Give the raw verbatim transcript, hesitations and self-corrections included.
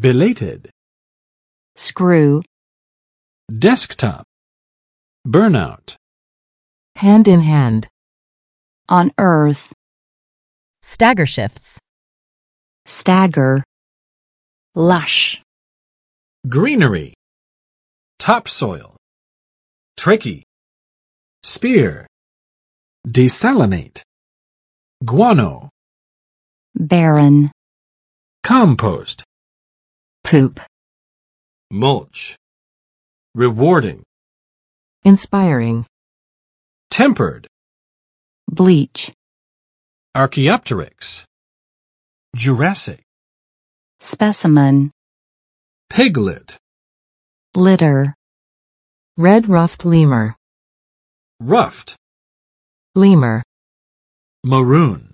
belated, screw, desktop, burnout, hand in hand, on earth, stagger shifts, stagger, lush, greenery, topsoil, tricky, spear, desalinate, guano, barren, compost, poop, mulch, rewarding, inspiring, tempered, bleach, Archaeopteryx, Jurassic, specimen, piglet, litter, red ruffed lemur, ruffed, lemur. maroon.